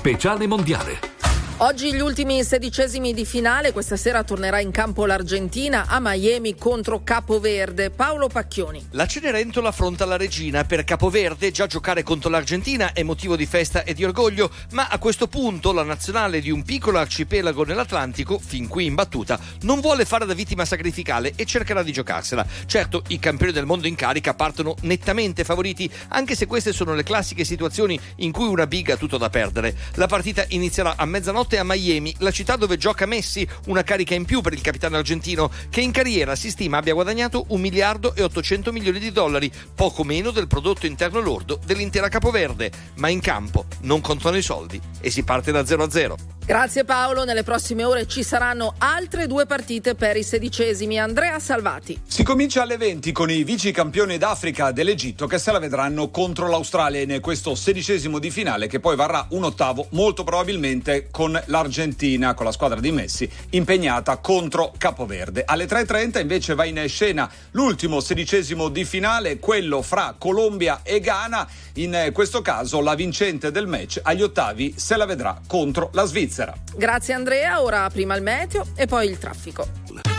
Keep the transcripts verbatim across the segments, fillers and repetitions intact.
speciale mondiale. Oggi gli ultimi sedicesimi di finale, questa sera tornerà in campo l'Argentina a Miami contro Capoverde. Paolo Pacchioni. La Cenerentola affronta la regina. Per Capoverde già giocare contro l'Argentina è motivo di festa e di orgoglio, ma a questo punto la nazionale di un piccolo arcipelago nell'Atlantico, fin qui imbattuta, non vuole fare da vittima sacrificale e cercherà di giocarsela. Certo, i campioni del mondo in carica partono nettamente favoriti, anche se queste sono le classiche situazioni in cui una big ha tutto da perdere. La partita inizierà a mezzanotte a Miami, la città dove gioca Messi, una carica in più per il capitano argentino, che in carriera si stima abbia guadagnato un miliardo e ottocento milioni di dollari, poco meno del prodotto interno lordo dell'intera Capoverde. Ma in campo non contano i soldi e si parte da zero a zero. Grazie Paolo, nelle prossime ore ci saranno altre due partite per i sedicesimi. Andrea Salvati. Si comincia alle venti con i vice campioni d'Africa dell'Egitto che se la vedranno contro l'Australia in questo sedicesimo di finale, che poi varrà un ottavo molto probabilmente con l'Argentina, con la squadra di Messi impegnata contro Capoverde. Alle tre e trenta invece va in scena l'ultimo sedicesimo di finale, quello fra Colombia e Ghana. In questo caso la vincente del match agli ottavi se la vedrà contro la Svizzera. Grazie Andrea, ora prima il meteo e poi il traffico.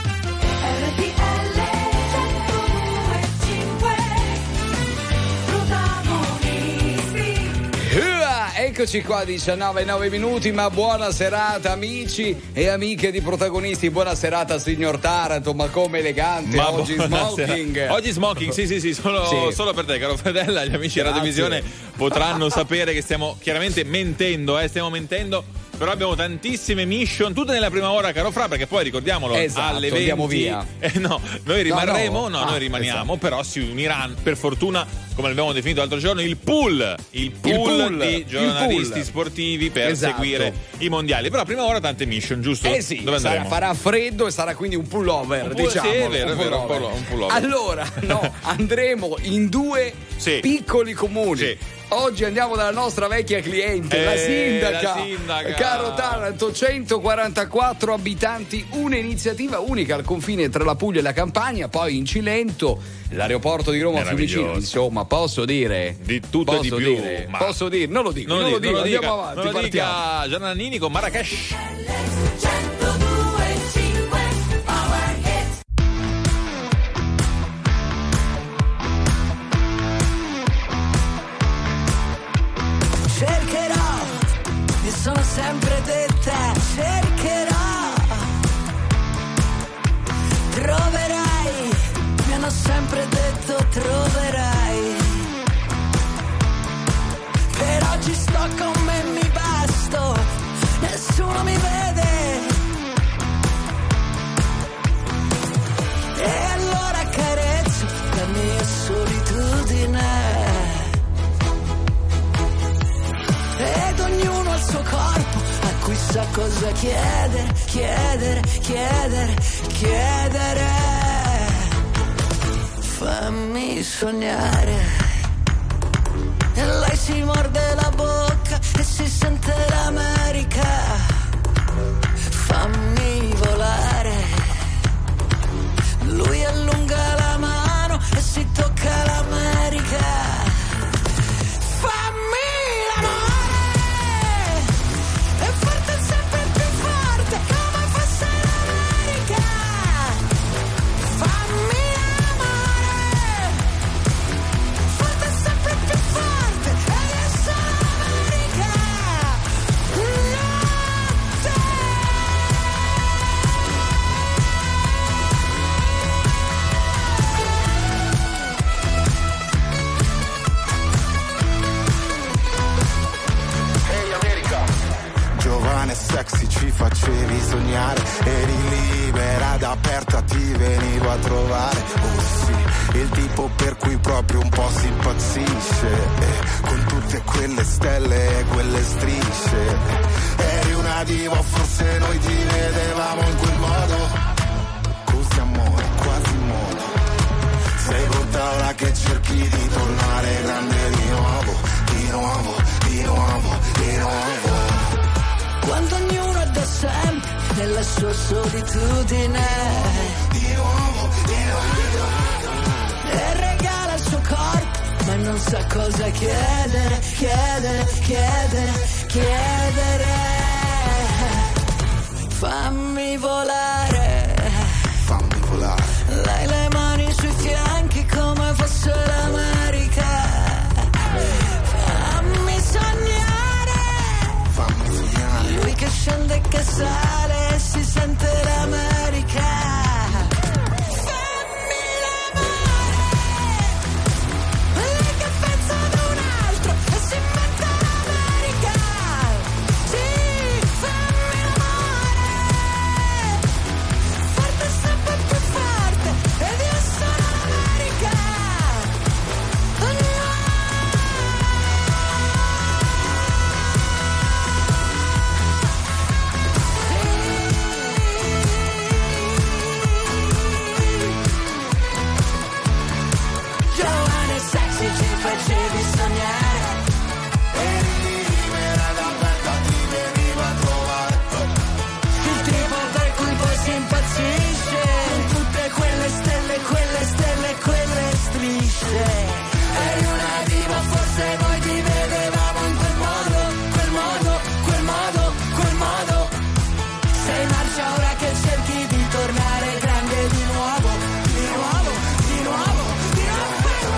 Eccoci qua, diciannove e nove minuti, ma buona serata amici e amiche di Protagonisti, buona serata signor Taranto, ma come elegante, ma oggi smoking. Sera. Oggi smoking, sì sì sì, solo, sì. solo per te caro Fedella, gli amici di Radiovisione potranno sapere che stiamo chiaramente mentendo, eh, stiamo mentendo. Però abbiamo tantissime mission, tutte nella prima ora, caro Fra, perché poi ricordiamolo, esatto, alle venti andiamo via. Eh, no, noi rimarremo, no, no, no ah, noi rimaniamo, esatto. Però si uniranno, per fortuna, come l'abbiamo definito l'altro giorno, il pool, il pool, il pool di giornalisti pool. sportivi per esatto. seguire i mondiali. Però prima ora tante mission, giusto? Eh sì, dove sarà, andremo? farà freddo e sarà quindi un pullover, un pool, diciamo. Sì, è vero, è vero, un pullover. Allora, no, andremo in due sì. piccoli comuni. Sì. Oggi andiamo dalla nostra vecchia cliente, eh, la, sindaca, la sindaca, caro Taranto, centoquarantaquattro abitanti, un'iniziativa unica al confine tra la Puglia e la Campania, poi in Cilento, l'aeroporto di Roma Fiumicino, insomma, posso dire di tutto posso e di più, dire, ma... posso dire, non lo dico, non, non lo dico, non lo andiamo dica, avanti, non lo partiamo. dica Giannannini con Marrakesh. Sono sempre detta, cercherò, troverai, mi hanno sempre detto troverai, per oggi sto con me, mi basto, nessuno mi vede, e allora carezzo la mia solitudine. Ed ognuno ha il suo corpo a cui sa cosa chiedere, chiedere, chiedere, chiedere. Fammi sognare. E lei si morde la bocca e si sente l'America. Fammi volare. Lui allunga la mano e si tocca l'America. Sexy, ci facevi sognare, eri libera ed aperta, ti venivo a trovare. Oh sì, il tipo per cui proprio un po' si impazzisce, eh, con tutte quelle stelle e quelle strisce. Eri una diva, forse noi ti vedevamo in quel modo. Così amore, quasi modo. Sei pronta ora che cerchi di tornare grande di nuovo, di nuovo, di nuovo, di nuovo. Quando ognuno è da sempre nella sua solitudine, di nuovo, di nuovo, e regala il suo corpo, ma non sa cosa chiedere, chiedere, chiedere, chiedere. volare, fammi volare. lei le mani sui fianchi come fosse l'America. Fammi sognare, fammi sognare. lui che scende e che sale e si sente l'America. Facevi sognare, eri libera da aperta, ti veniva a trovare. Il tipo per cui poi si impazzisce, con tutte quelle stelle, quelle stelle, quelle strisce. Eri una diva, forse noi ti vedevamo in quel modo, quel modo, quel modo, quel modo. Sei marcia ora che cerchi di tornare grande di nuovo, di nuovo, di nuovo, di nuovo.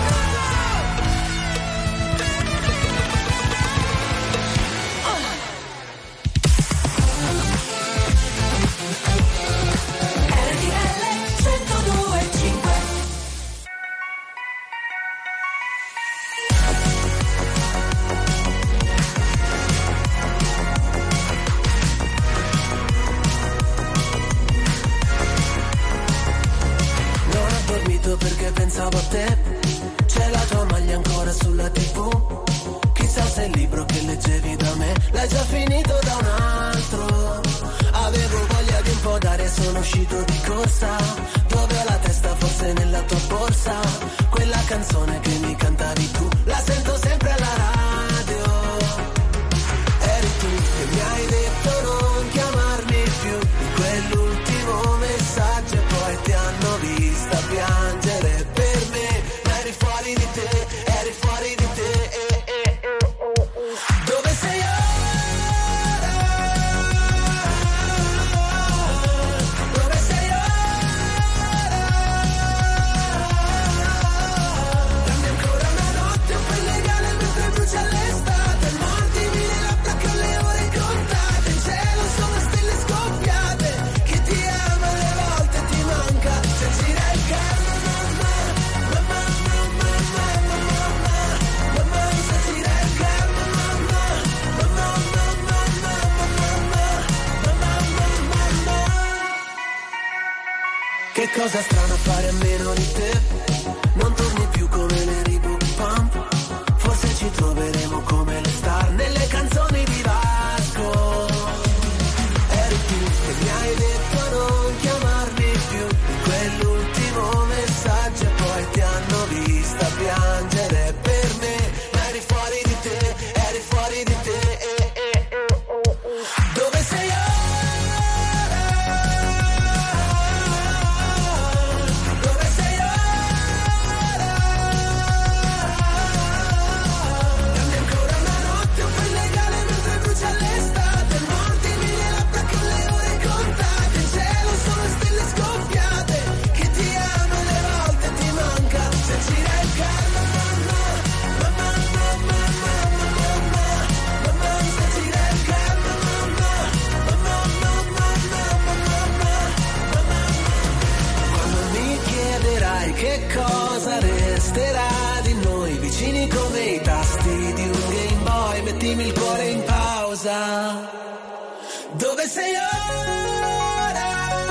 Perché pensavo a te, c'è la tua maglia ancora sulla tivù. Chissà se il libro che leggevi da me l'hai già finito da un altro. Avevo voglia di un po' d'aria, sono uscito di corsa. Dove ho la testa, forse nella tua borsa. Quella canzone che mi cantavi tu, la sento sempre alla radio. Eri tu che mi hai detto non chiamarmi più, di quell'ultimo messaggio e poi ti hanno vista piangere per me. Ma eri fuori di te, eri fuori di te, eh, eh, eh, oh, oh. Dove sei ora? Dove sei ora? Dammi ancora una notte un po' illegale mentre brucia l'estate. Mordimi le labbra con le ore contate. In cielo sono stelle scoppiate. Chi ti ama alle volte ti manca. Se gira il carro, mamma, mamma, mamma, mamma, mamma, mamma, se gira il carro, mamma, mamma, mamma, mamma, mamma, mamma, mamma, mamma. Che cosa strana fare a meno di te. Non torni più come le Reebok Pump. Forse ci troveremo come le star nelle canzoni di Vasco. Eri tu che mi hai detto non chiamarmi più, di quell'ultimo messaggio e poi ti hanno vista piangere per me. Ma eri fuori di te, eri fuori di te, eh, eh, eh, oh, oh. Dove sei ora? Dove sei ora? Dammi ancora una notte un po' illegale mentre brucia l'estate. Mordimi le labbra con le ore contate. In cielo sono stelle scoppiate. Chi ti ama alle volte ti manca. Se gira il carro, mamma, mamma, mamma, mamma, mamma, mamma, se gira il carro, mamma, mamma, mamma, mamma, mamma, mamma. Quando mi chiederai che cosa resterà di noi, vicini come i tasti di un Game Boy, mettimi il cuore in pausa. Dove sei ora?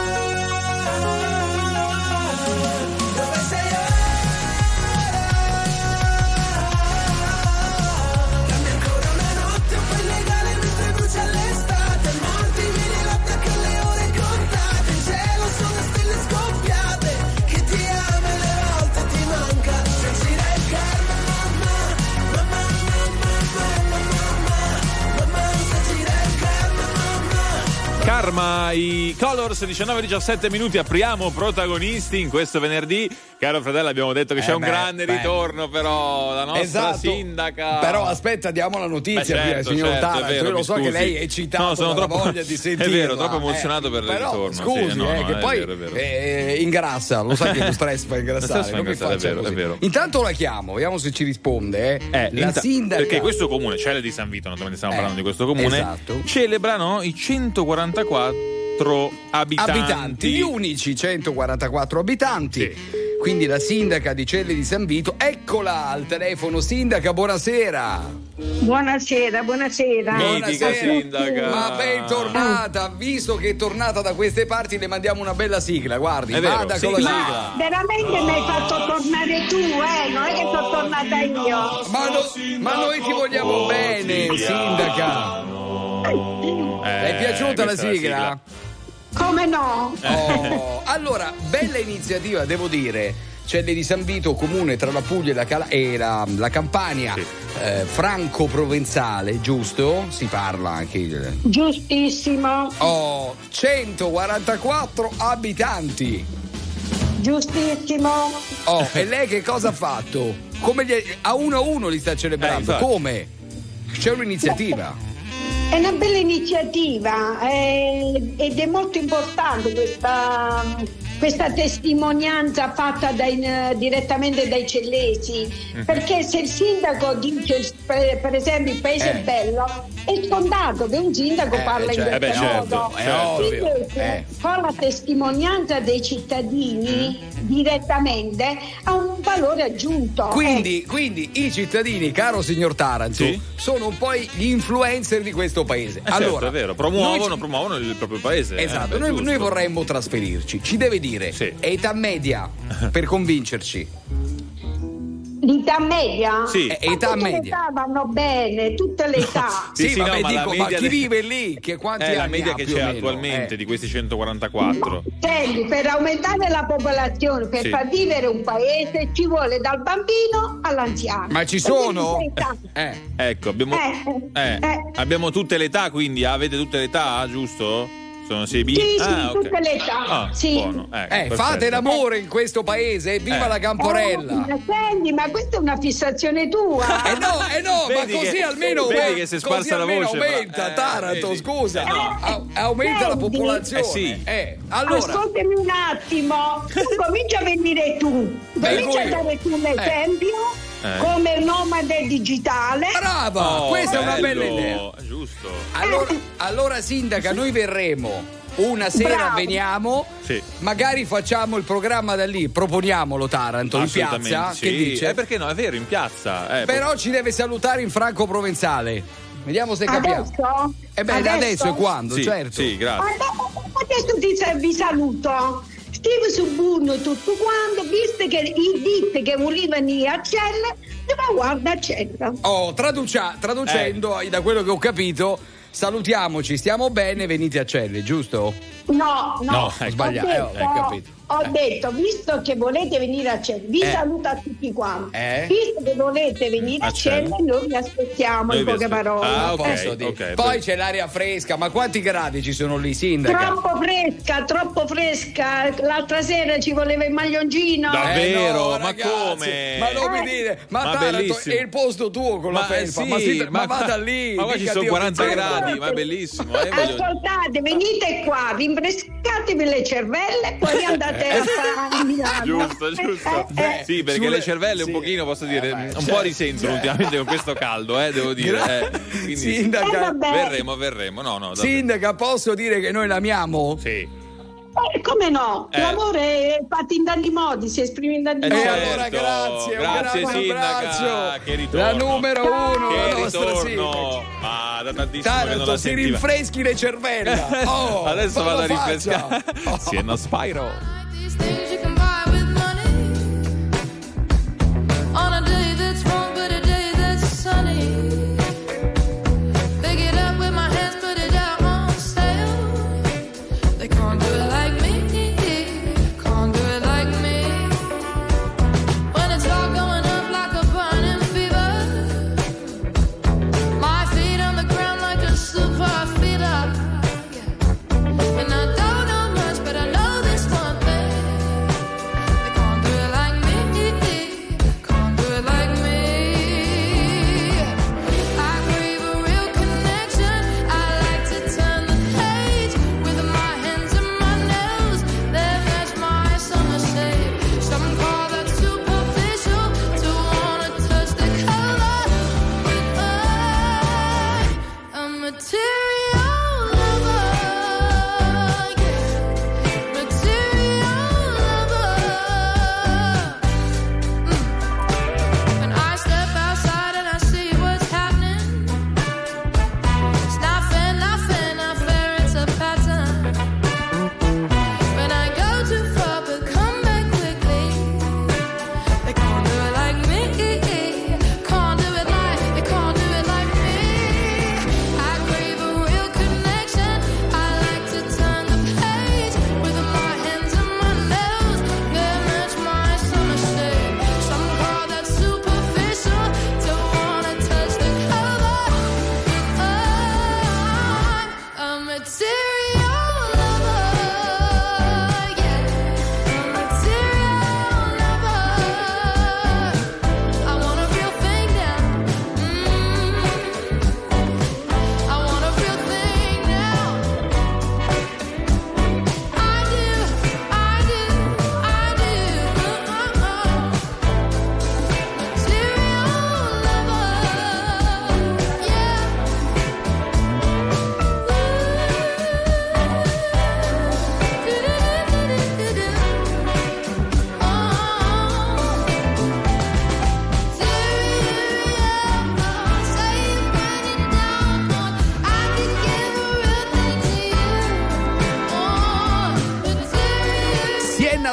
Dove sei ora? Dammi ancora una notte un po' illegale mentre brucia l'estate. Mordimi le labbra con le ore contate. In cielo sono stelle scoppiate. Chi ti ama alle volte ti manca. Se gira il carro, mamma, mamma, mamma, mamma, mamma, mamma, se gira il carro, mamma. Parma, i Colors, diciannove diciassette minuti, apriamo protagonisti in questo venerdì. Caro fratello, abbiamo detto che eh c'è beh, un grande beh. ritorno, però la nostra esatto. sindaca. Però aspetta, diamo la notizia, beh, certo, prima, signor certo, Taranto. vero, Io lo so scusi. che lei è eccitato no, sono dalla troppo, voglia di sentirla. È vero, troppo emozionato eh, per il però, ritorno. Scusi, sì, no, eh, no, che è poi vero, è vero. Eh, ingrassa, lo sai che lo stress fa ingrassare. Stress fa ingrassare, è vero, è vero. Intanto la chiamo, vediamo se ci risponde. Eh. Eh, la inta- sindaca. Perché questo comune, Celle di San Vito, naturalmente stiamo eh, parlando di questo comune, esatto. celebrano i centoquarantaquattro abitanti. abitanti, gli unici centoquarantaquattro abitanti. Sì. Quindi la sindaca di Celle di San Vito, eccola al telefono. Sindaca, buonasera. Buonasera, buonasera. Mitica sindaca. Ma bentornata, visto che è tornata da queste parti le mandiamo una bella sigla, guardi, è vero, vada sì, con la ma sigla. Veramente mi hai fatto tornare tu, eh? Non è che sono tornata io. Ma, no, ma noi ti vogliamo Oh, bene, ti sindaca. Eh, è piaciuta la sigla? la sigla? Come no? Oh, allora, bella iniziativa, devo dire. Celle di San Vito, comune tra la Puglia e la, Cal- e la, la Campania, sì. eh, franco-provenzale, giusto? Si parla anche. Giustissimo. Oh, centoquarantaquattro abitanti. Giustissimo. Oh, e lei che cosa ha fatto? Come gli, a uno a uno li sta celebrando? Eh, Come? C'è un'iniziativa. È una bella iniziativa eh, ed è molto importante questa, questa testimonianza fatta dai, direttamente dai cellesi, mm-hmm. perché se il sindaco dice per esempio il paese eh. è bello, è scontato che un sindaco Eh, parla cioè, in questo eh beh, certo, modo. è ovvio. Invece, Eh. con la testimonianza dei cittadini mm. direttamente ha un valore aggiunto. Quindi, quindi i cittadini, caro signor Taranto, Sì. sono un po' gli influencer di questo paese. Eh, certo, allora, è vero, promuovono, noi- promuovono il proprio paese. Esatto, eh, beh, noi, giusto. noi vorremmo trasferirci. Ci deve dire Sì. età media per convincerci. L'età media? Sì. Eh, Ma età tutte le media. età vanno bene, tutte le età. Sì, Sì, sì, vabbè, no, ma la dico, ma media chi de- vive lì? Che quanti È la anni media ha che più c'è o meno? attualmente Eh. di questi centoquarantaquattro. Senti, per aumentare la popolazione, per Sì. far vivere un paese, ci vuole dal bambino all'anziano. Ma ci Perché sono? tutte le età. Eh. Ecco, abbiamo, Eh, eh, eh. abbiamo tutte le età, quindi avete tutte le età, giusto? Sono sei B? Sì, sì, ah, ok. tutte le età. Ah, Sì. buono. Ecco, Eh, perfetto. fate l'amore in questo paese, viva Eh. la Camporella! Eh, senti, ma questa è una fissazione tua. Eh no, eh no, Vedi ma così che- almeno vedi aumenta, che si è così sparsa la almeno voce, però. aumenta Eh, Taranto, vedi. scusa, Eh, no. A- aumenta la Senti. popolazione. Eh, sì. Eh, allora, Ascoltami un attimo, tu comincia a venire tu, Vengo comincia a io. dare tu l'esempio Eh. come nomade digitale. brava, Oh, questa è una bello, bella idea. è giusto. Allora, allora sindaca, noi verremo. Una sera Bravo. veniamo, Sì. magari facciamo il programma da lì, proponiamolo Taranto in Assolutamente piazza, sì. che dice? Eh, perché no, è vero, in piazza. Eh, Però ci deve salutare in franco-provenzale. Vediamo se capiamo. Adesso? Eh beh, adesso, e quando, sì, certo. sì, grazie. Adesso ti, vi saluto. Scrivi su Bunno tutto quanto, visto che i dite che volevano a Celle, ma guarda a Celle. Oh, traducia- traducendo, Eh. da quello che ho capito, salutiamoci, stiamo bene, venite a Celle, giusto? No, no, No, ho hai sbagliato, detto, eh, ho capito. ho Eh. detto, visto che volete venire a Celle, vi Eh. saluto a tutti quanti. Eh. Visto che volete venire A a Celle, Celle. noi vi aspettiamo Noi in vi poche aspett- parole. Ah, Non ok, posso dire. ok, Poi beh. c'è l'aria fresca, ma quanti gradi ci sono lì, sindaca? Troppo fresca, troppo fresca. L'altra sera ci voleva il maglioncino. Dai. Eh, Davvero? no, Ma ragazzi, come? Ma non mi Eh. dire, ma, Ma Taranto bellissimo. è il posto tuo con la felpa, sì, ma, si- ma qua- vada lì. Ma qua ci dica sono Dio quaranta che bello. gradi, ma è bellissimo. Eh, voglio- Ascoltate, venite qua, rinfrescatevi le cervelle e poi andate a fare a Milano. Giusto, giusto. Eh, eh. Sì, perché Sulle- le cervelle sì. un pochino, posso dire, Eh, beh, un certo, po' risentono ultimamente con questo caldo, eh, devo dire. eh. Quindi sì. Eh, Sindaca, vabbè. verremo, verremo. No, no, davvero. sindaca, posso dire che noi l'amiamo? Sì. Eh, come no? Eh. L'amore è fatto in tanti modi, si esprime in tanti Eh, E modi. certo. allora grazie, un Grazie, grande sindaca, abbraccio. che ritorno. La numero uno, Che la nostra ritorno. sindaca. Ma da tantissimo che non Taranto, la si sentiva. rinfreschi le cervella. Oh, Adesso ma vado a lo faccia. rinfrescare. Oh. Sì, è uno Spyro. These things you can buy with money. On a day that's wrong, but a day that's sunny. Pick it up with my hands, put it out on sale. They can't do it like me, can't do it like me. When it's all going up like a burning fever, my feet on the ground like a super feeder.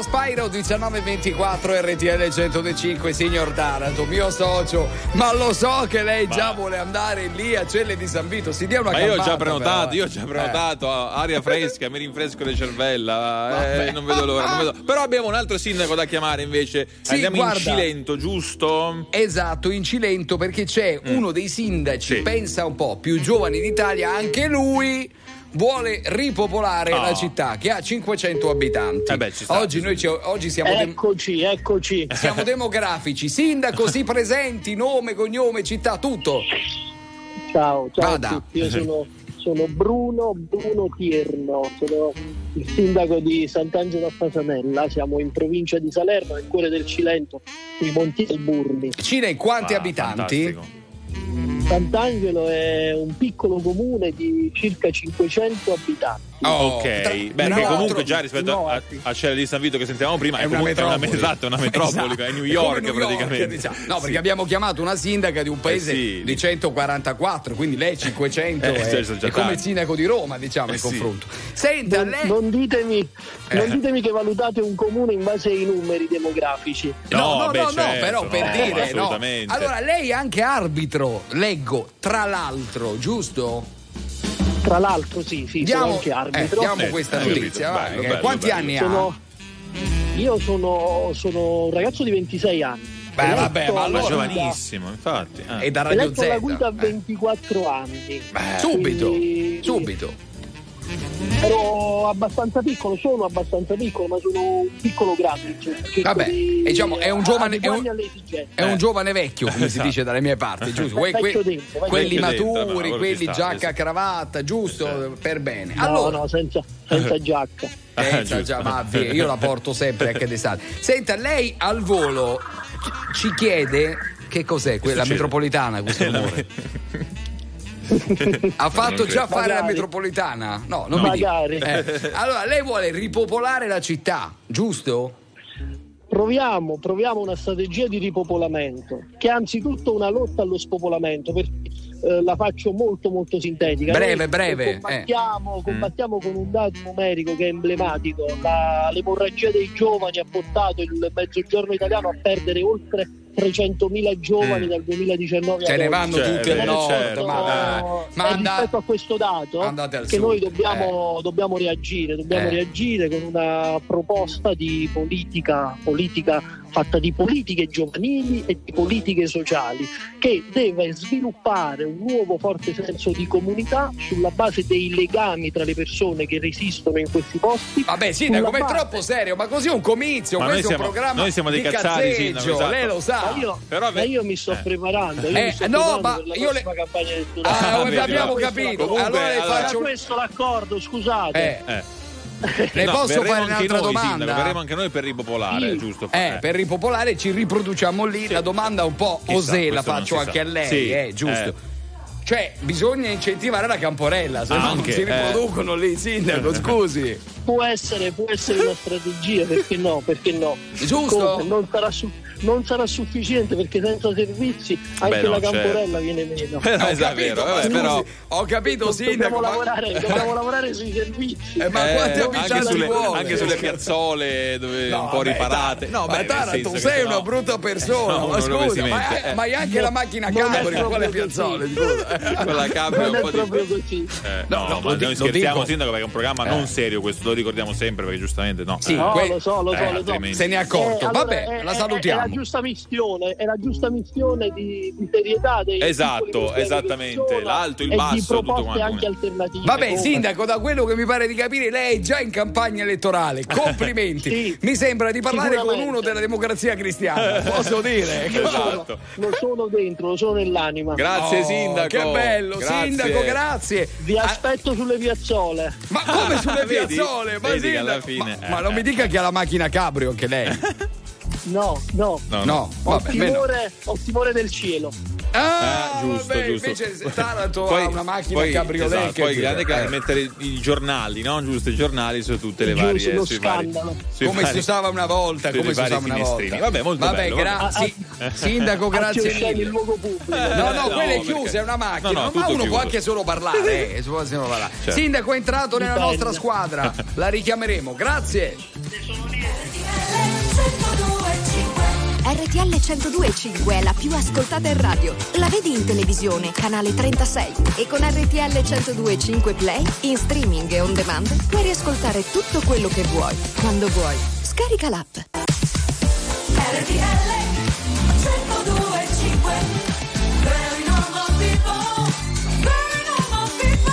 Spyro diciannove ventiquattro R T L centocinque, signor Taranto, mio socio, ma lo so che lei già vuole andare lì a Celle di San Vito, si dia una ma campata. io ho già prenotato, però, io ho già prenotato, eh. aria fresca, mi rinfresco le cervella, eh, non vedo l'ora, non vedo. Però abbiamo un altro sindaco da chiamare invece, sì, andiamo guarda, in Cilento, giusto? Esatto, in Cilento, perché c'è mm. uno dei sindaci, sì. pensa un po', più giovani d'Italia, anche lui vuole ripopolare oh. la città che ha cinquecento abitanti. Eh beh, ci sta, oggi ci noi ci, oggi siamo eccoci, dem- eccoci. Siamo demografici. Sindaco, si presenti, nome, cognome, città, tutto. Ciao, ciao Vada. a tutti. Io sono, sono Bruno Bruno Tierno, sono il sindaco di Sant'Angelo a Fasanella, siamo in provincia di Salerno, nel cuore del Cilento, sui Monti Alburni. Cile, quanti ah, abitanti? Fantastico. Sant'Angelo è un piccolo comune di circa cinquecento abitanti. Oh, ok, tra... beh, no, comunque tro... già rispetto no, a, a Celle di San Vito che sentiamo prima è, è, una comunque metropoli. È una, esatto, è una metropoli, esatto. È New York, New praticamente. York, diciamo. No, perché sì. abbiamo chiamato una sindaca di un paese eh sì. di centoquarantaquattro, quindi lei cinquecento eh, è, è, è come il sindaco di Roma, diciamo, eh, in sì. confronto. Senta, non, lei... non, ditemi, eh. non ditemi che valutate un comune in base ai numeri demografici. No, no, no, beh, no, certo, però per no, dire, assolutamente. no. Allora, lei è anche arbitro, leggo, tra l'altro, giusto? Tra l'altro, sì, sì, diamo, sono anche arbitro. Eh, diamo Eh, questa eh, notizia. bello, vai, bello, bello, quanti bello. anni Sono, ha? io sono, sono un ragazzo di ventisei anni. Beh, Eletto vabbè, ma Ma allora giovanissimo, infatti. Ah. è da Radio Eletto Z. alla guida a Eh. ventiquattro anni. Beh, subito, Quindi- subito. Ero abbastanza piccolo, sono abbastanza piccolo, ma sono un piccolo grande. Cioè, cerco Vabbè, di diciamo, è un giovane- è un- adeguarmi alle esigenze. È un Eh. giovane vecchio, come si Esatto. dice dalle mie parti, giusto? Vai- Que- faccio que- dentro, vai quelli faccio dentro, maturi, ma quello quelli ci sta, giacca, esatto. cravatta, giusto? Per bene. No, Allora, no, senza, senza giacca. Eh, giusto. già, ma via, io la porto sempre anche d'estate. Senta, lei al volo ci chiede che cos'è quella succede? metropolitana, questo Eh, la- rumore? Ha fatto Non già credo. fare la Magari. metropolitana? No, non mi Magari. dica. Eh, Allora, lei vuole ripopolare la città, giusto? Proviamo, proviamo una strategia di ripopolamento, che è anzitutto una lotta allo spopolamento, perché eh, la faccio molto molto sintetica. Breve, Noi breve, Combattiamo, combattiamo con un dato numerico che è emblematico. La, l'emorragia dei giovani ha portato il mezzogiorno italiano a perdere oltre trecentomila giovani Mm. dal duemiladiciannove Se ad ne oggi. vanno Certo, tutti al nord, certo. ma, dai. ma E and- rispetto a questo dato andate al che sud. noi dobbiamo, dobbiamo reagire, dobbiamo Eh. reagire con una proposta di politica, politica fatta di politiche giovanili e di politiche sociali, che deve sviluppare un nuovo forte senso di comunità sulla base dei legami tra le persone che resistono in questi posti. Vabbè, sindaco, sulla ma è base- troppo serio, ma così è un comizio, Ma noi questo è un siamo- programma noi siamo dei di cazzari, cazzeggio, sindaco, esatto. lei lo sa. Ma io, Però ma io mi sto eh. preparando, io Eh, mi sto no, preparando ma per la io le- prossima campagna elettorale. Ah, vedi, abbiamo no. capito. Comunque, allora le allora- Era faccio questo l'accordo, scusate. eh, Eh. le No, posso verremo fare anche un'altra noi, domanda? sindaco, verremo anche noi per ripopolare, Sì. giusto? Eh, per ripopolare ci riproduciamo lì. La domanda un po' Chissà, osè la questo non faccio si anche sa. a lei, Sì, eh, giusto? eh. Cioè, bisogna incentivare la camporella, se no non Anche, si riproducono lì, sindaco, scusi. Può essere, può essere una strategia, perché no? Perché no? Giusto? Comunque, non sarà, su- non sarà sufficiente, perché senza servizi anche Beh, no, la certo. camporella viene meno. Eh, Ho esatto, capito, vero, ma vabbè, scusi, però ho capito, sindaco. Dobbiamo, ma- lavorare, dobbiamo lavorare sui servizi. Eh, ma Eh, quanti anche abitanti sulle, vuole? anche sulle piazzole dove No, un po' vabbè, riparate. dai. No, ma beh, Taranto, nel senso sei che una no. brutta persona, No, ma non dove si scusa, ma, mette, hai- eh. ma hai anche la macchina Non è Capri con proprio le così. piazzole, scusa. Con la cabra Non un è po' di proprio così. Eh, No, no, no, ma lo di- noi lo scherziamo, dico. sindaco, perché è un programma Eh. non serio, questo lo ricordiamo sempre, perché giustamente no. Sì, Eh. No, que- lo so, lo so, eh, lo so. altrimenti- Se ne è accorto. Eh, allora, Vabbè, è- la è- salutiamo. È la giusta missione, è la giusta missione di, di serietà dei Esatto, piccoli problemi esattamente, che ci sono l'alto, il e basso, di tutto proposte quanto. anche alternative. Vabbè, come- sindaco, da quello che mi pare di capire, lei è già in campagna elettorale. Complimenti. Sì, mi sembra di parlare con sicuramente. uno della democrazia cristiana. Posso dire? Lo sono, Esatto. lo sono dentro, lo sono nell'anima. Grazie, Oh, sindaco. Che bello, Grazie. sindaco, grazie. Vi Ah, aspetto sulle piazzole. ma come sulle Vedi? piazzole? Ma, Vedi che alla sindaco, fine, ma, eh, ma non eh. mi dica che ha la macchina cabrio anche lei. No, no. No, no. No, Ho, vabbè, meno. timore, ho timore del cielo. Ah, Eh, giusto, vabbè, giusto. invece Taranto Poi- ha una macchina poi, cabriolet. esatto, che- poi grande che eh. mettere i giornali, no? Giusto, i giornali su tutte le Giusto, varie lo sui vari, scandalo. sui come vari- si usava una volta, sui come si vari usava una finestrini. volta. Vabbè, molto Vabbè, bello. grazie. Sindaco, grazie Atti osceni in mille. luogo pubblico. No, no, no, quella è perché- chiusa, è una macchina. No, no, ma tutto uno può chiuso. anche solo parlare. Eh, si può solo parlare. Certo. Sindaco è entrato nella Dipende. nostra squadra. La richiameremo. Grazie. R T L centodue e cinque è la più ascoltata in radio. La vedi in televisione, canale trentasei. E con R T L centodue e cinque Play, in streaming e on demand, puoi riascoltare tutto quello che vuoi, quando vuoi. Scarica l'app. R T L centodue e cinque. Very normal people. Very normal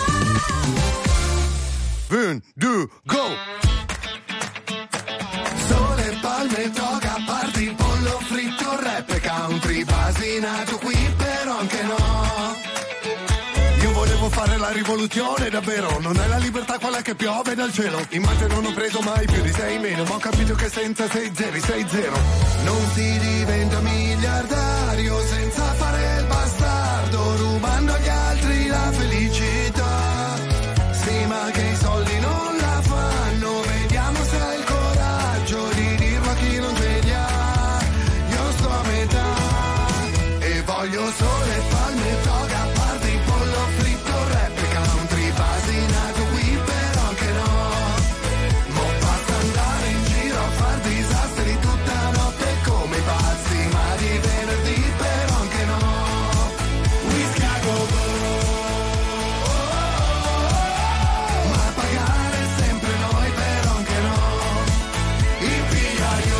people. Un, due, go! Sole, palme, toga, party, pollo fritto, rap, country, basinato qui, però anche no. Io volevo fare la rivoluzione, davvero, non è la libertà quella che piove dal cielo. In mate non ho preso mai più di sei meno, ma ho capito che senza sei zeri, sei zero. Non si diventa miliardario senza fare il bastardo, rubando agli altri la felicità. Sì, ma che i soldi non la fanno, vediamo se hai il coraggio di dirlo a chi non ce li ha. Io sto a metà e voglio sole, palme, toga, party, pollo fritto, rap, country, basinato qui, però anche no. Mo' basta andare in giro a far disastri tutta notte come pazzi, ma di venerdì però anche no. Whisky a go-go, ma pagare sempre noi però anche no. Il pigliaio,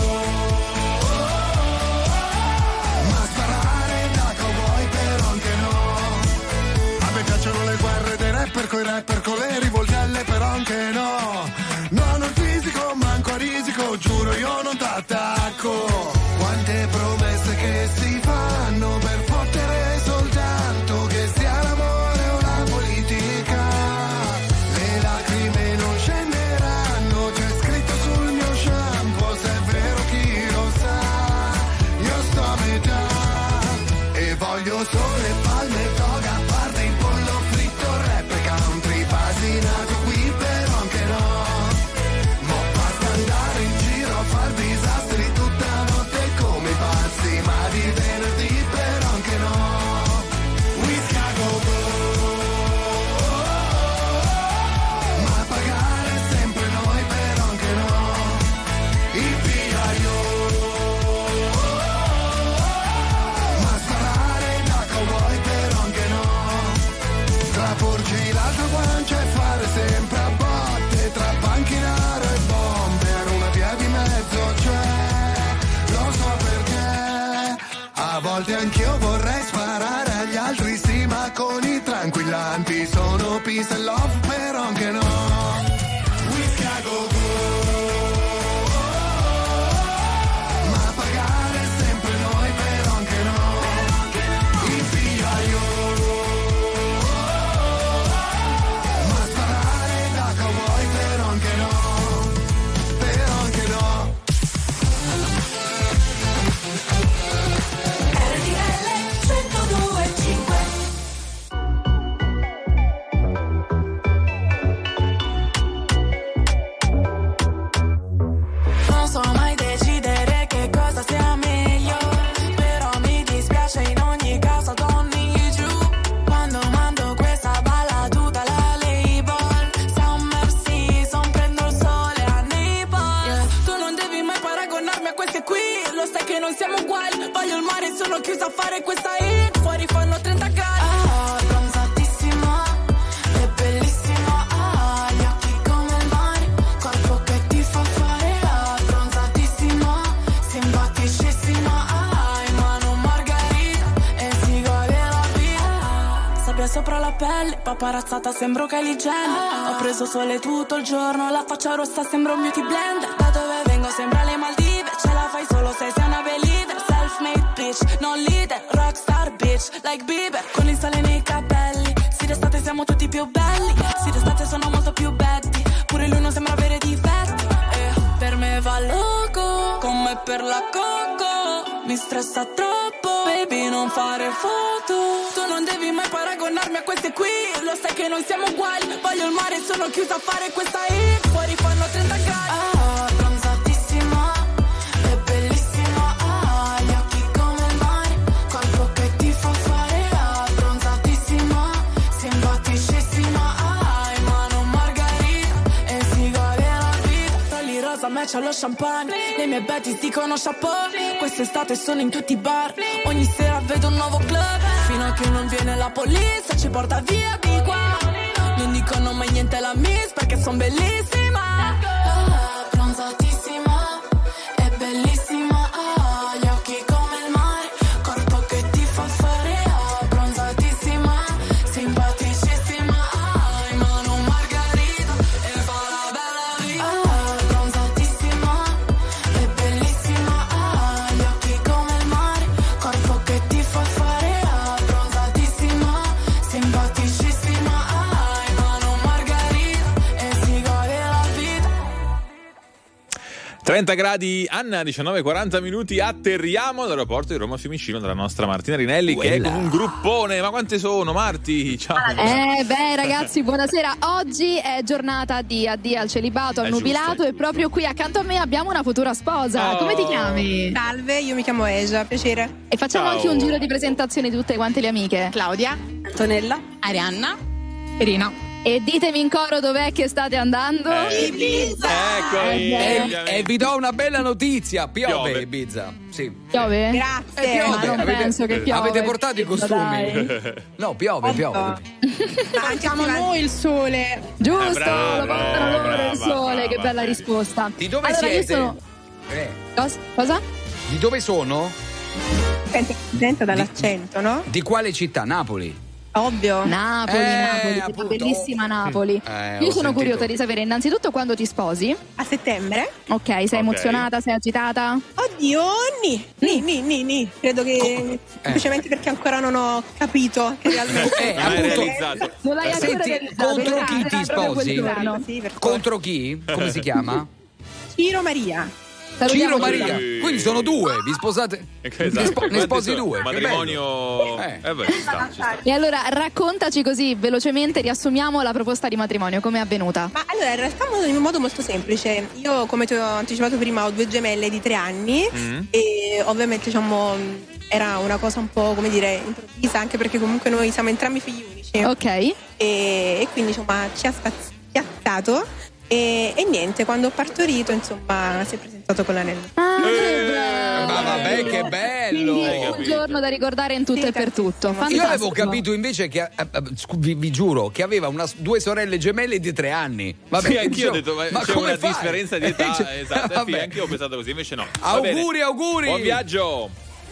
ma sparare da cowboy però anche no. A me piacciono le guerre dei rapper coi rapper con le rivoltelle però anche no. Non ho il fisico, manco a risico, giuro io non t'attacco. Quante promesse che si fanno per fottere soltanto che sia l'amore o la politica. Le lacrime non scenderanno, c'è scritto sul mio shampoo, se è vero chi lo sa. Io sto a metà e voglio sole, palme, toga, party, pollo fritto, rap, country, basinato qui però anche no. Mo' basta andare in giro a far disastri tutta notte come pazzi, ma di venerdì però anche no. Whisky a go-go, ma pagare sempre noi però anche no. Il pigliaio, ma sparare da cowboy però anche no. Tra porgi l'altra guancia e fare sempre a botte, tra panchinaro e bomber, una via di mezzo c'è. Lo so perché a volte anch'io vorrei sparare agli altri, sì, ma con i tranquillanti sono peace and love però anche no. Whisky a go-go, ma pagare sempre noi però anche no. Il pigliaio, ma sparare da cowboy però anche no. Però anche no. R T L centodue e cinque. Non so mai decidere che cosa sia meglio, però mi dispiace in ogni caso don't need you. Quando mando questa ballatuta alla label, Summer Season, prendo il sole a Naples. Yeah. Tu non devi mai paragonarmi a queste qui, lo sai che non siamo uguali. Voglio il mare, sono chiusa a fare questa hit, fuori fanno trenta gradi. Ah, bronzatissima, è bellissima, ah, gli occhi come il mare, corpo che ti fa fare, ah, bronzatissima, simpaticissima, ah, in mano margarita e si gode la vita. Sabbia sopra la pelle, paparazzata sembro Kylie Jenner. Ho preso sole tutto il giorno, la faccia rossa sembra un beauty blender. Da dove vengo sembra le Maldive, ce la fai solo se sei una believer. Self-made bitch, non leader, rockstar bitch, like Bieber. Con il sole nei capelli, sì d'estate siamo tutti più belli, sì d'estate sono molto più betty, pure lui non sembra avere difetti. Eh, per me va loco, come per la coco, mi stressa troppo, baby non fare foto. Tu non devi mai paragonarmi a queste qui, lo sai che non siamo uguali. Voglio il mare, sono chiusa a fare questa hit, fuori fanno trenta gradi. Ah, bronzatissima, è bellissima, ah, gli occhi come il mare, corpo che ti fa fare, ah, bronzatissima, simpaticissima, ah, in mano margarita e si gode la vita. Togli rosa, match allo champagne. Le mie betties dicono chapeau. Quest'estate sono in tutti i bar. Ogni sera vedo un nuovo club. Fino a che non viene la polizia, ci porta via di qua. Non dicono mai niente alla miss perché son bellissima. Ah, bronzatissima, è bellissima. Ah, gli occhi come il mare, corpo che ti fa fare. Ah, bronzatissima, simpaticissima. Ah, in mano margarita e fa la bella vita. Ah, bronzatissima, è bellissima. Ah, gli occhi come il mare, corpo che ti fa fare. Ah, bronzatissima, simpaticissima. Ah, in mano margarita e si gode la vita. trenta gradi, Anna, diciannove e quaranta minuti, atterriamo all'aeroporto di Roma Fiumicino dalla nostra Martina Rinelli che è con un gruppone. Ma quante sono, Marti? Ciao. Eh beh ragazzi, buonasera. Oggi è giornata di addio al celibato, al È nubilato, giusto, e proprio qui accanto a me abbiamo una futura sposa. Oh. Come ti chiami? Salve, io mi chiamo Esia, piacere. E facciamo Ciao. anche un giro di presentazione di tutte quante le amiche. Claudia, Antonella, Arianna, Irina. E ditemi in coro dov'è che state andando? Eh. Ibiza. Eccomi. Eh, E, e vi do una bella notizia, piove, Piove. Ibiza. Sì. Piove? Grazie. Eh, piove. Ma non Avete- penso che piove. Avete portato i costumi? Dai. No, piove, piove. Ma facciamo noi il sole. Giusto, Eh, brava, lo portano loro brava, il sole, che brava. bella risposta. Di dove allora, siete? Io sono... Eh, Cos- Cosa? di dove sono? Senti, sento dall'accento, no? Di quale città? Napoli. Ovvio. Napoli, Eh, Napoli, appunto. bellissima Napoli. Eh, Io ho sono sentito. curiosa di sapere innanzitutto quando ti sposi. A settembre? Ok, sei Ok. emozionata, sei agitata? Oddio, ni, ni, ni, ni, ni. Credo che semplicemente perché ancora non ho capito che realmente Eh, Non hai appunto. realizzato. Non l'hai ancora Senti, realizzato, contro dai, chi dai, ti proprio quel sposi? giorno. Sì, per forza. Contro chi? Come si chiama? Ciro Maria. Ciro Salutiamo Maria. Sì. Quindi sono due, vi sposate? Esatto. Ne, spo- ne Quanti sposi sono? due. che Matrimonio. bello. Eh, beh, ci sta, ci sta. E allora raccontaci così velocemente, riassumiamo la proposta di matrimonio, come è avvenuta? Ma allora, in realtà in un modo molto semplice. Io, come ti ho anticipato prima, ho due gemelle di tre anni Mm. e ovviamente, diciamo, era una cosa un po', come dire, improvvisa, anche perché comunque noi siamo entrambi figli unici. Ok. E, e quindi, insomma, ci ha spaziato e, e niente, quando ho partorito, insomma, si è presentato con l'anello. Ah, che Eh, bello. Ma vabbè, che bello! Quindi Hai un capito. giorno da ricordare in tutto Sì, e per tutto. tantissimo. Fantastico. Io avevo capito invece che, eh, eh, scu- vi, vi giuro, che aveva una, due sorelle gemelle di tre anni. Vabbè, Sì, anch'io dicevo, ho detto, ma c'è come una fai? differenza di età, Cioè, esatto, eh, vabbè. sì, anch'io ho pensato così, invece no. Va bene. Auguri, auguri! Buon viaggio!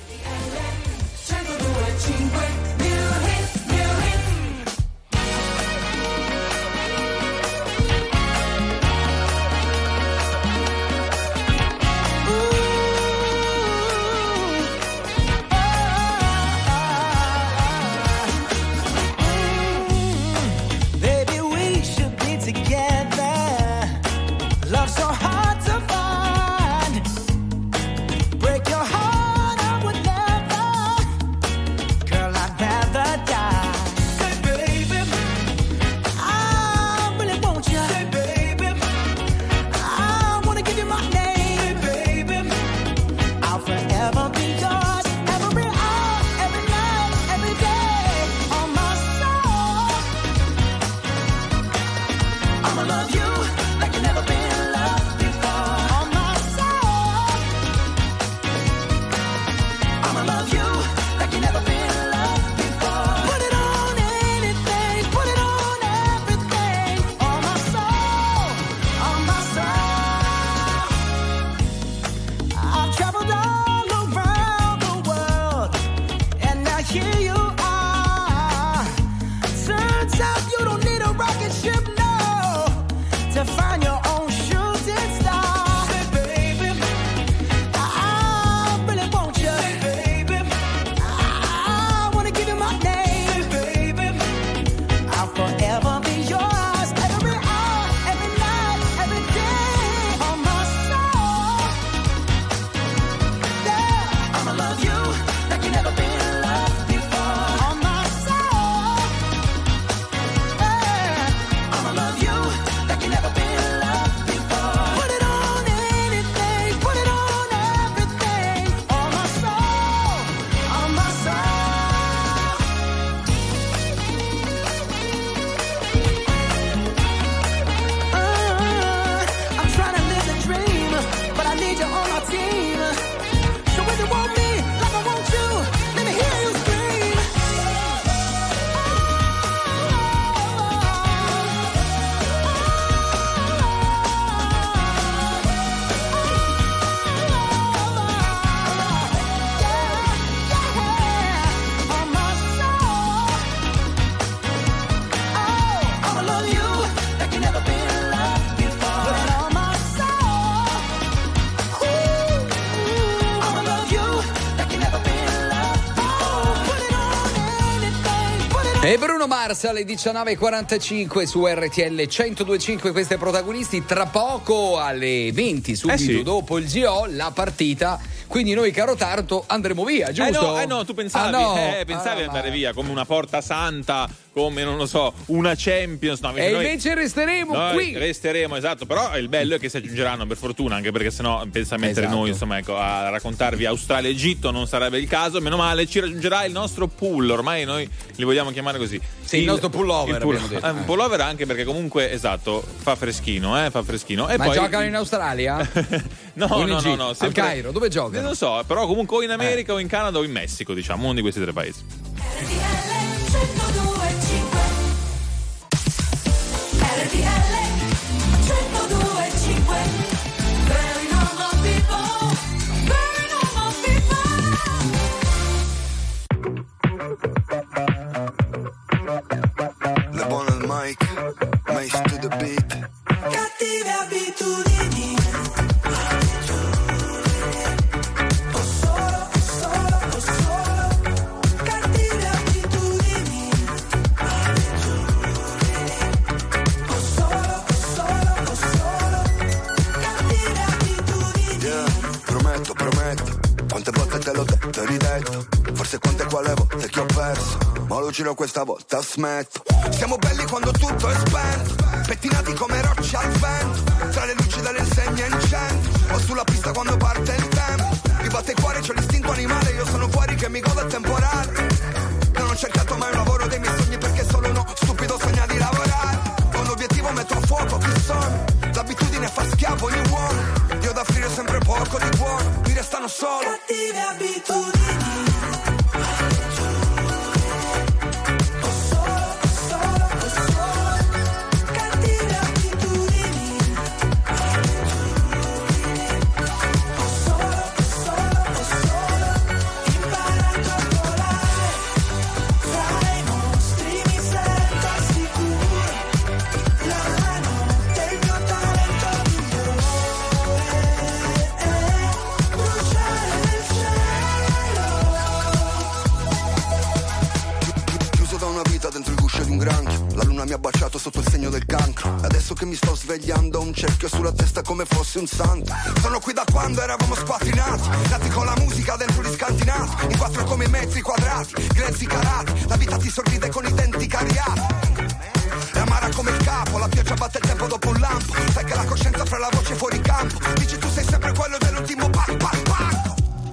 Baby, we should be together. Love so hard to find. Break your heart, E Bruno Mars alle diciannove e quarantacinque su R T L centodue e cinque, questi protagonisti. Tra poco alle venti, subito eh sì. dopo il G O, la partita. Quindi noi, caro Taranto, andremo via, giusto? Eh no, eh no tu pensavi, ah, no. eh, pensavi ah, andare ma... via come una porta santa, come non lo so, una Champions. No, e noi, invece resteremo noi qui. Resteremo, esatto. Però il bello è che si aggiungeranno, per fortuna, anche perché sennò pensa a mettere esatto. noi, insomma, ecco, a raccontarvi Australia e Egitto non sarebbe il caso. Meno male, ci raggiungerà il nostro pool. Ormai noi li vogliamo chiamare così. Sì, il, il nostro pullover. Il pull, eh, un pullover anche perché comunque, esatto, fa freschino, eh, fa freschino. E ma poi, giocano in Australia? no, in no, no, no, sempre... Al Cairo, dove giocano? Non lo so, però comunque o in America eh. o in Canada o in Messico, diciamo, uno di questi tre paesi. Le buone al mic, Mace to the beat. Cattive abitudini. Ho solo, ho solo, ho solo. Cattive abitudini. Ho solo, ho solo, ho solo. Cattive abitudini. Yeah, prometto, prometto. Quante volte te l'ho detto e ridetto. Forse quante quale volte che ho perso. Ma lo giro questa volta smetto. Siamo belli quando tutto è spento, pettinati come rocce al vento, tra le luci delle insegne in centro, o sulla pista quando parte il tempo. Mi batte il cuore, c'ho l'istinto animale, io sono fuori che mi godo il temporale. Non ho cercato mai un lavoro dei miei sogni perché solo uno stupido sogna di lavorare. Con l'obiettivo metto a fuoco chi sono, l'abitudine fa schiavo ogni uomo. Io da offrire sempre poco di buono, mi restano solo cattive abitudini. Mi ha baciato sotto il segno del cancro. Adesso che mi sto svegliando ho un cerchio sulla testa come fossi un santo. Sono qui da quando eravamo squattrinati, nati con la musica dentro gli scantinati, in quattro come i metri quadrati, grezzi carati. La vita ti sorride con i denti cariati. È amara come il capo, la pioggia batte il tempo dopo un lampo. Sai che la coscienza fra la voce fuori campo. Dici tu sei sempre quello dell'ultimo pac pac pac.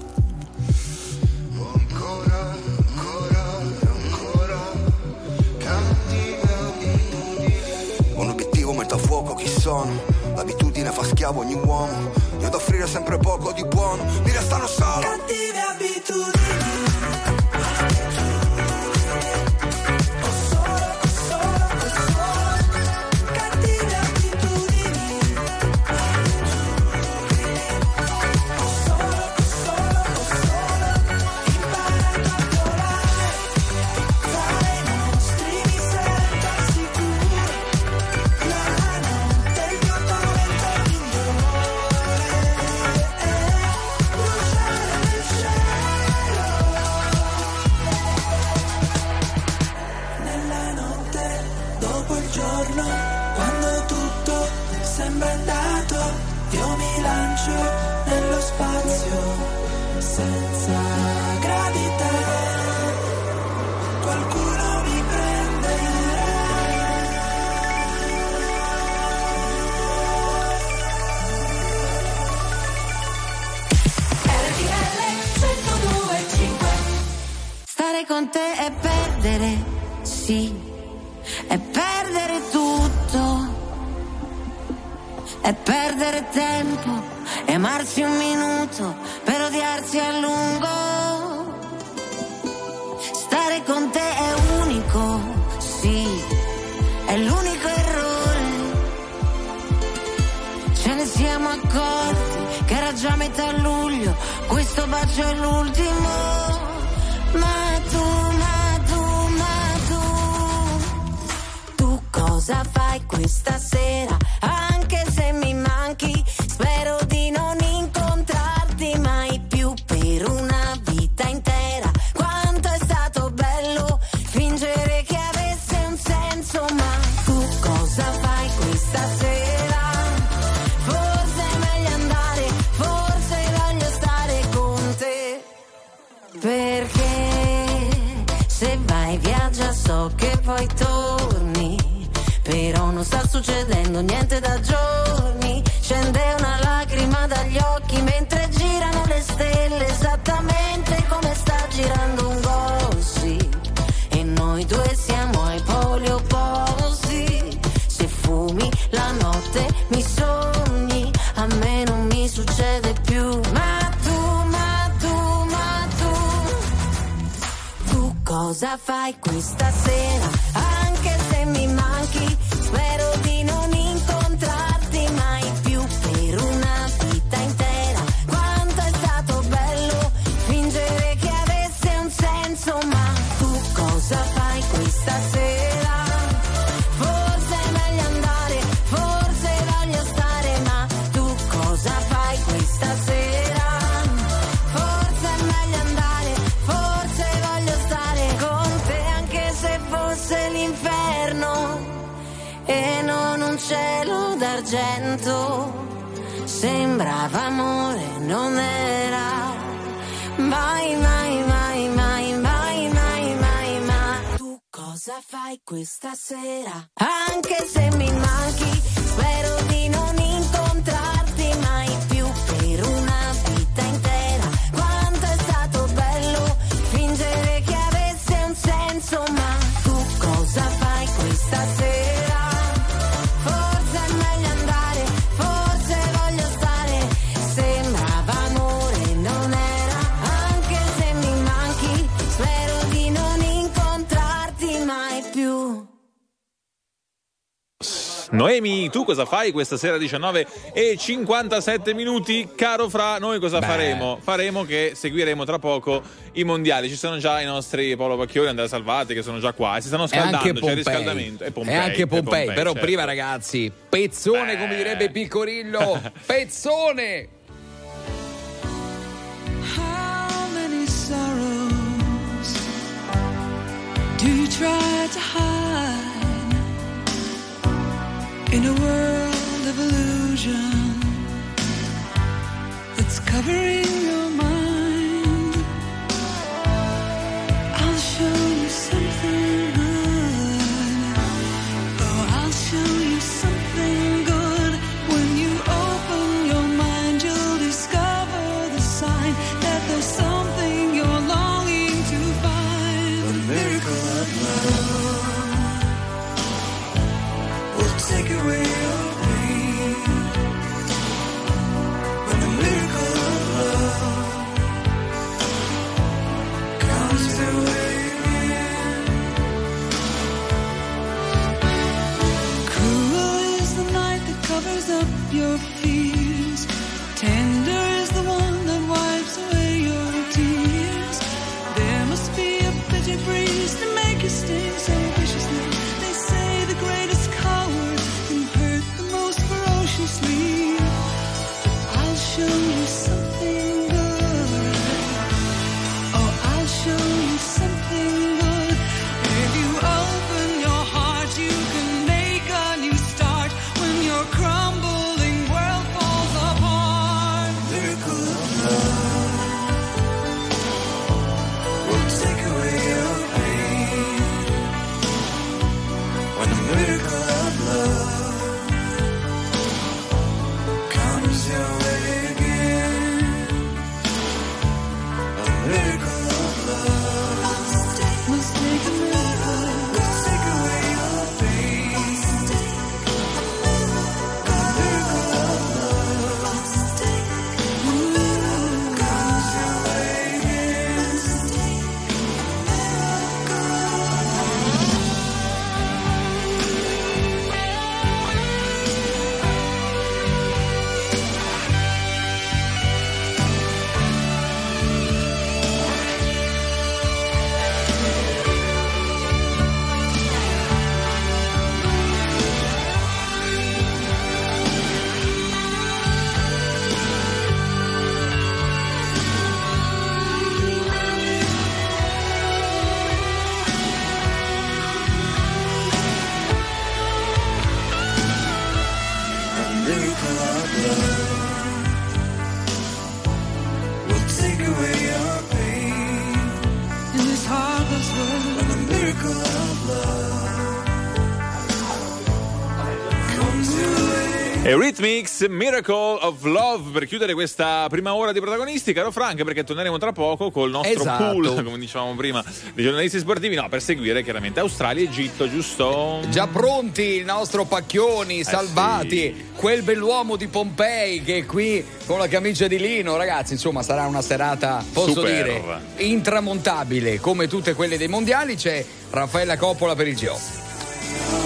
Ancora, ancora, ancora cattive. Un obiettivo metto a fuoco chi sono, l'abitudine fa schiavo ogni uomo. Io ad offrire sempre poco di buono, mi restano solo cattive abitudini. Nello spazio senza gravità, qualcuno mi prenderà. R T L centodue e cinque. Stare con te è perdere, sì, è perdere tutto, è perdere tempo, e amarsi un minuto per odiarsi a lungo. Stare con te è unico, sì, è l'unico errore. Ce ne siamo accorti che era già metà luglio, questo bacio è l'ultimo. Ma tu, ma tu, ma tu, tu cosa fai questa sera? Anche se mi manchi, spero di non incontrarti mai più per una vita intera. Quanto è stato bello fingere che so che poi torni, però non sta succedendo niente da giorni. Scende una lacrima dagli occhi mentre girano le stelle, esattamente come sta girando un gossip. E noi due siamo ai poli opposti. Se fumi la notte mi sogni, a me non mi succede più. Ma tu, ma tu, ma tu, tu cosa fai questa sera? Anche se mi manchi, spero di non incontrarti mai più per una vita intera. Quanto è stato bello fingere che avesse un senso, ma tu cosa fai questa sera? Forse è meglio andare, forse voglio stare, ma tu cosa fai questa sera? Forse è meglio andare, forse voglio stare con te, anche se fosse l'inferno e non un cielo d'argento. Sembrava amore, non era mai, mai, mai, mai, mai, mai, mai, ma tu cosa fai questa sera? Anche se mi manchi, spero di non incontrarti mai più per una vita intera. Quanto è stato bello fingere che avesse un senso, ma tu cosa fai questa sera? Forse è meglio andare, forse voglio stare. Sembrava amore, non era. Anche se mi manchi, spero di non incontrarti mai più. Noemi, tu cosa fai questa sera? Diciannove e cinquantasette minuti. Caro Fra, noi cosa Beh. faremo? Faremo che seguiremo tra poco i mondiali. Ci sono già i nostri Paolo Pacchioni e Andrea Salvati che sono già qua e si stanno E scaldando, anche c'è Pompei. il riscaldamento. E Pompei, E anche e Pompei, però certo. prima ragazzi, pezzone come direbbe Piccorillo, pezzone! How many sorrows do you try to hide in a world of illusion that's covering your mind? I'll show you something good. Oh, I'll show you something good. When you open your mind, you'll discover the sign that there's something you're longing to find. A miracle of love will take away your pain. When the miracle of love comes your way again. Cruel is the night that covers up your fears. Tender is the one that wipes away your tears. There must be a bitter breeze to make you sting so viciously. They say the greatest coward can hurt the most ferociously. I'll show you something good. Oh, I'll show you something good. If you open your heart, you can make a new start. When your crumbling world falls apart, miracle of love will take away your pain. When the miracle of love comes your way again, a miracle of love must take a miracle, will take away your pain. A miracle of love ooh, comes your way again. A miracle of love will take away your pain. In this heartless world, when a miracle of love Eurythmics, Miracle of Love, per chiudere questa prima ora di protagonisti, caro Frank, perché torneremo tra poco col nostro esatto. pool, come dicevamo prima, dei giornalisti sportivi, no, per seguire chiaramente Australia e Egitto, giusto? Già pronti il nostro Pacchioni, salvati, eh sì. Quel bell'uomo di Pompei che è qui con la camicia di lino, ragazzi, insomma sarà una serata, posso Super. dire, intramontabile, come tutte quelle dei mondiali. C'è Raffaella Coppola per il G O.